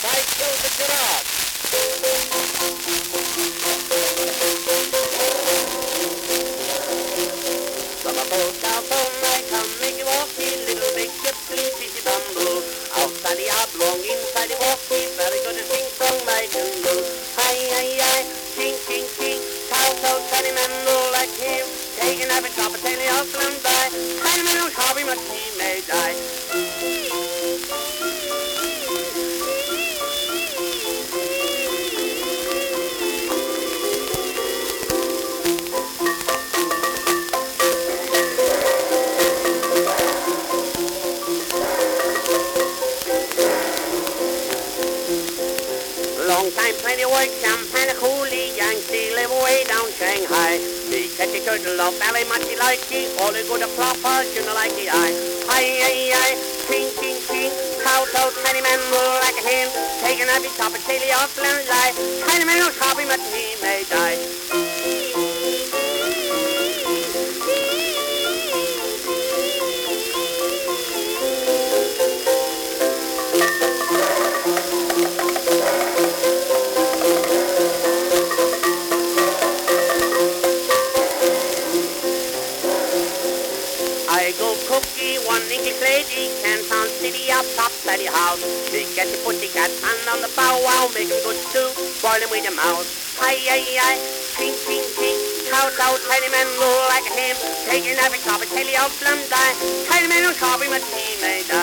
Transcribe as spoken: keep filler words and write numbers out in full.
by Gilbert Gerard. From a boat down from I come make you walk me, little big gypsy, fishy bumble. Outside the yard, long inside the walk me, very good to sing song I can do. Hi, hi, hi, ching, ching, ching, cow, cow, tiny man, like him. Taking every drop of tail off and die. Tiny man who's hobby much he may die. Long time plenty work, champagne, a coolie, Yankee, live way down Shanghai. The catchy turtle of Valley, much like he, all the good proper, you know like the eye. Hi, hi, hi, ching, ching, ching, cow, cow, tiny man, like a hen, taking a big top of tail off and lie. Tiny man who's hobby, but he may die. I go cookie, one English lady, Canton City up top at the house. She gets the pussy cat hand on the bow wow, make him good stew, boil him with your mouth. Hi, hi, hi, ching, ching, ching, cow, cow, tiny man, roll like a hen, taking every top of tail off and die. Tiny man who's hobby, but he may die.